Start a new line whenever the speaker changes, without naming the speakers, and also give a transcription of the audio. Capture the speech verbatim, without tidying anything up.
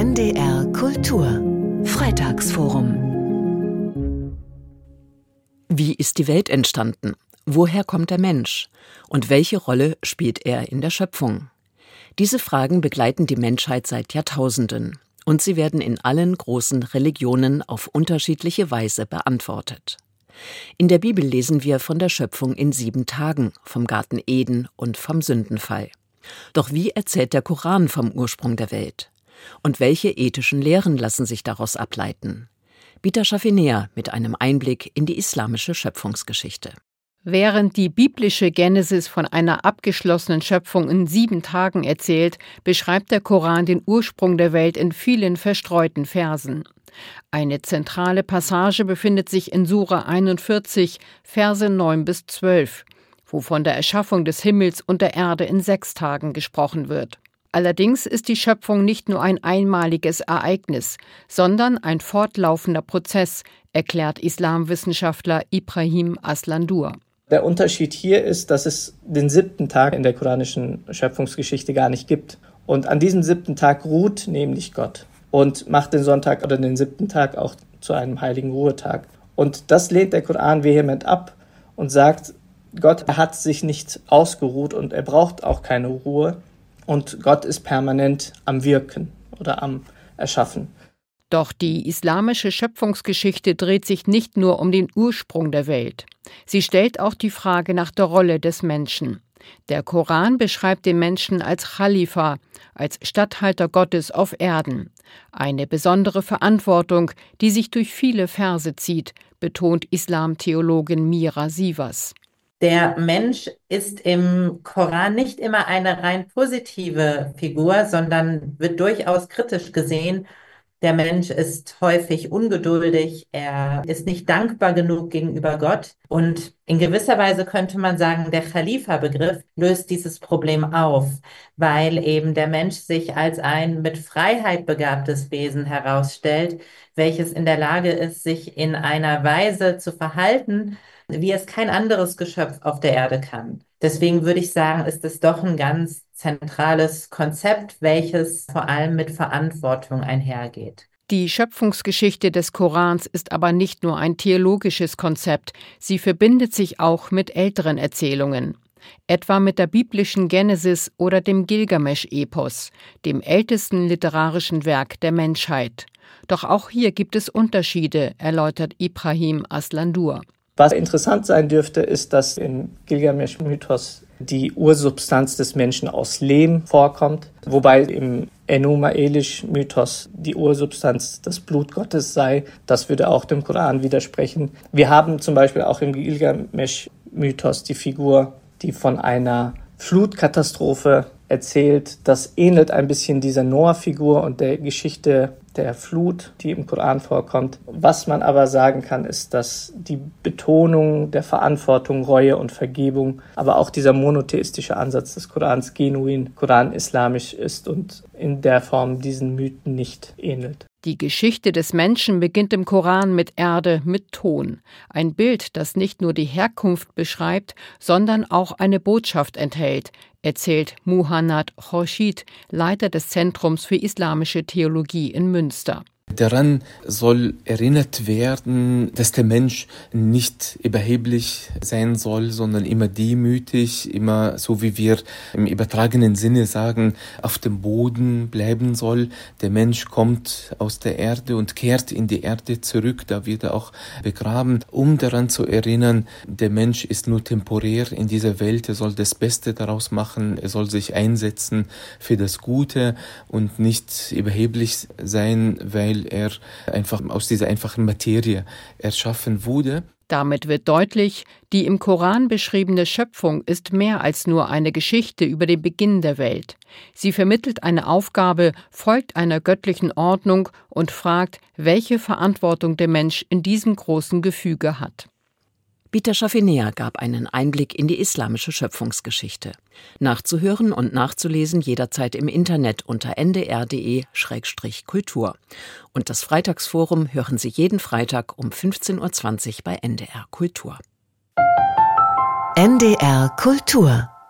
N D R Kultur Freitagsforum.
Wie ist die Welt entstanden? Woher kommt der Mensch? Und welche Rolle spielt er in der Schöpfung? Diese Fragen begleiten die Menschheit seit Jahrtausenden. Und sie werden in allen großen Religionen auf unterschiedliche Weise beantwortet. In der Bibel lesen wir von der Schöpfung in sieben Tagen, vom Garten Eden und vom Sündenfall. Doch wie erzählt der Koran vom Ursprung der Welt? Und welche ethischen Lehren lassen sich daraus ableiten? Bita Schafinea mit einem Einblick in die islamische Schöpfungsgeschichte.
Während die biblische Genesis von einer abgeschlossenen Schöpfung in sieben Tagen erzählt, beschreibt der Koran den Ursprung der Welt in vielen verstreuten Versen. Eine zentrale Passage befindet sich in Sura einundvierzig, Verse neun bis zwölf, wo von der Erschaffung des Himmels und der Erde in sechs Tagen gesprochen wird. Allerdings ist die Schöpfung nicht nur ein einmaliges Ereignis, sondern ein fortlaufender Prozess, erklärt Islamwissenschaftler Ibrahim Aslandur.
Der Unterschied hier ist, dass es den siebten Tag in der koranischen Schöpfungsgeschichte gar nicht gibt. Und an diesem siebten Tag ruht nämlich Gott und macht den Sonntag oder den siebten Tag auch zu einem heiligen Ruhetag. Und das lehnt der Koran vehement ab und sagt, Gott hat sich nicht ausgeruht und er braucht auch keine Ruhe. Und Gott ist permanent am Wirken oder am Erschaffen.
Doch die islamische Schöpfungsgeschichte dreht sich nicht nur um den Ursprung der Welt. Sie stellt auch die Frage nach der Rolle des Menschen. Der Koran beschreibt den Menschen als Khalifa, als Statthalter Gottes auf Erden. Eine besondere Verantwortung, die sich durch viele Verse zieht, betont Islamtheologin Mira Sievers.
Der Mensch ist im Koran nicht immer eine rein positive Figur, sondern wird durchaus kritisch gesehen. Der Mensch ist häufig ungeduldig, er ist nicht dankbar genug gegenüber Gott. Und in gewisser Weise könnte man sagen, der Khalifa-Begriff löst dieses Problem auf, weil eben der Mensch sich als ein mit Freiheit begabtes Wesen herausstellt, welches in der Lage ist, sich in einer Weise zu verhalten, wie es kein anderes Geschöpf auf der Erde kann. Deswegen würde ich sagen, ist es doch ein ganz zentrales Konzept, welches vor allem mit Verantwortung einhergeht.
Die Schöpfungsgeschichte des Korans ist aber nicht nur ein theologisches Konzept, sie verbindet sich auch mit älteren Erzählungen. Etwa mit der biblischen Genesis oder dem Gilgamesch-Epos, dem ältesten literarischen Werk der Menschheit. Doch auch hier gibt es Unterschiede, erläutert Ibrahim Aslandur.
Was interessant sein dürfte, ist, dass im Gilgamesch-Mythos die Ursubstanz des Menschen aus Lehm vorkommt, wobei im Enuma-Elish-Mythos die Ursubstanz das Blut Gottes sei. Das würde auch dem Koran widersprechen. Wir haben zum Beispiel auch im Gilgamesch-Mythos die Figur, die von einer Flutkatastrophe erzählt. Das ähnelt ein bisschen dieser Noah-Figur und der Geschichte der Flut, die im Koran vorkommt. Was man aber sagen kann, ist, dass die Betonung der Verantwortung, Reue und Vergebung, aber auch dieser monotheistische Ansatz des Korans genuin koran-islamisch ist und in der Form diesen Mythen nicht ähnelt.
Die Geschichte des Menschen beginnt im Koran mit Erde, mit Ton. Ein Bild, das nicht nur die Herkunft beschreibt, sondern auch eine Botschaft enthält, erzählt Muhannad Khorshid, Leiter des Zentrums für islamische Theologie in Münster.
Daran soll erinnert werden, dass der Mensch nicht überheblich sein soll, sondern immer demütig, immer, so wie wir im übertragenen Sinne sagen, auf dem Boden bleiben soll. Der Mensch kommt aus der Erde und kehrt in die Erde zurück, da wird er auch begraben, um daran zu erinnern, der Mensch ist nur temporär in dieser Welt, er soll das Beste daraus machen, er soll sich einsetzen für das Gute und nicht überheblich sein, weil er einfach aus dieser einfachen Materie erschaffen wurde.
Damit wird deutlich, die im Koran beschriebene Schöpfung ist mehr als nur eine Geschichte über den Beginn der Welt. Sie vermittelt eine Aufgabe, folgt einer göttlichen Ordnung und fragt, welche Verantwortung der Mensch in diesem großen Gefüge hat.
Bita Schafinea gab einen Einblick in die islamische Schöpfungsgeschichte. Nachzuhören und nachzulesen jederzeit im Internet unter n d r punkt d e Schrägstrich Kultur. Und das Freitagsforum hören Sie jeden Freitag um fünfzehn Uhr zwanzig bei N D R Kultur.
N D R Kultur